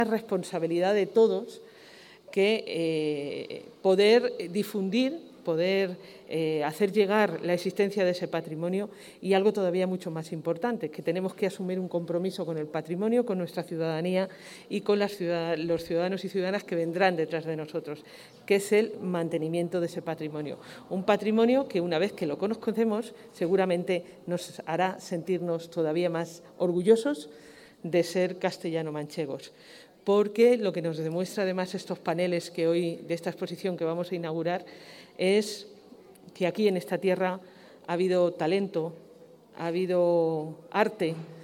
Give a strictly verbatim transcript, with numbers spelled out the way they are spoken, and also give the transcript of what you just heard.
responsabilidad de todos que eh, poder difundir, poder eh, hacer llegar la existencia de ese patrimonio y algo todavía mucho más importante, que tenemos que asumir un compromiso con el patrimonio, con nuestra ciudadanía y con las ciudad los ciudadanos y ciudadanas que vendrán detrás de nosotros, que es el mantenimiento de ese patrimonio. Un patrimonio que una vez que lo conocemos seguramente nos hará sentirnos todavía más orgullosos de ser castellano-manchegos, porque lo que nos demuestra además estos paneles que hoy, de esta exposición que vamos a inaugurar, es que aquí en esta tierra ha habido talento, ha habido arte,